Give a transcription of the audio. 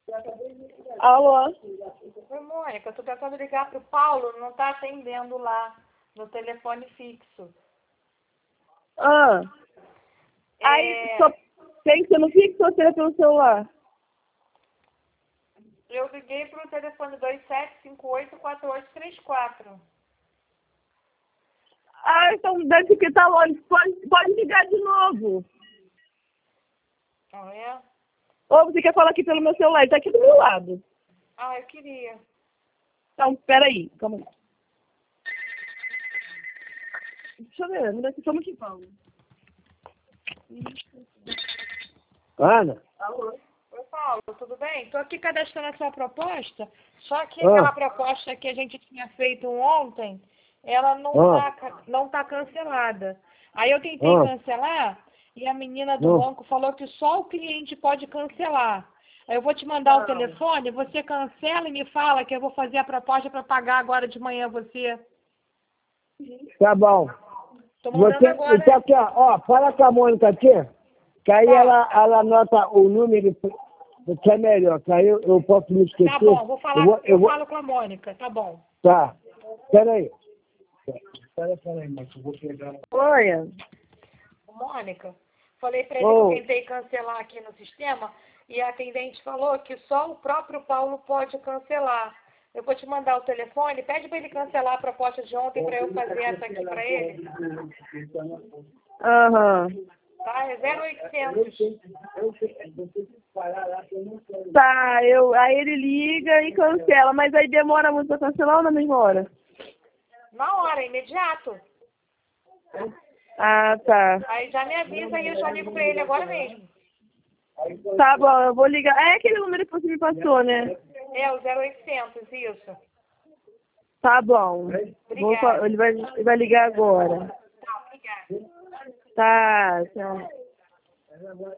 Alô? Oi, Mônica, eu tô tentando ligar pro Paulo, não tá atendendo lá no telefone fixo. Ah. Aí, só tem que ser no fixo ou ser pelo celular? Eu liguei pro telefone 2758-4834. Ah, então deve que tá longe. Pode ligar de novo. Ah, é? Ou você quer falar aqui pelo meu celular? Ele tá aqui do meu lado. Ah, eu queria. Então, peraí. Calma aí. Deixa eu ver. Me dá aqui, como que fala? Ana? Alô? Oi, Paulo, tudo bem? Tô aqui cadastrando a sua proposta, só que aquela proposta que a gente tinha feito ontem, ela não tá cancelada. Aí eu tentei cancelar e a menina do banco falou que só o cliente pode cancelar. Aí eu vou te mandar o telefone, você cancela e me fala que eu vou fazer a proposta para pagar agora de manhã você. Tá bom. Tô mandando Você, agora. então aqui, ó, fala com a Mônica aqui, que aí ela anota o número que é melhor, que aí eu posso me esquecer. Tá bom, vou falar, eu falo com a Mônica, tá bom. Tá. Peraí. Peraí, mas eu vou pegar. Oi. Mônica, falei para ele que eu tentei cancelar aqui no sistema e a atendente falou que só o próprio Paulo pode cancelar. Eu vou te mandar o telefone, pede para ele cancelar a proposta de ontem para eu fazer essa aqui para ele. Aham. Tá? É 0800. Tá, aí ele liga e cancela, mas aí demora muito pra cancelar ou na mesma hora? Na hora, imediato. Ah, tá. Aí já me avisa e eu já ligo para ele agora mesmo. Tá bom, eu vou ligar. É aquele número que você me passou, né? É, o 0800, isso. Tá bom. Obrigada. Ele vai ligar agora. Tá, obrigada. Tá, tchau.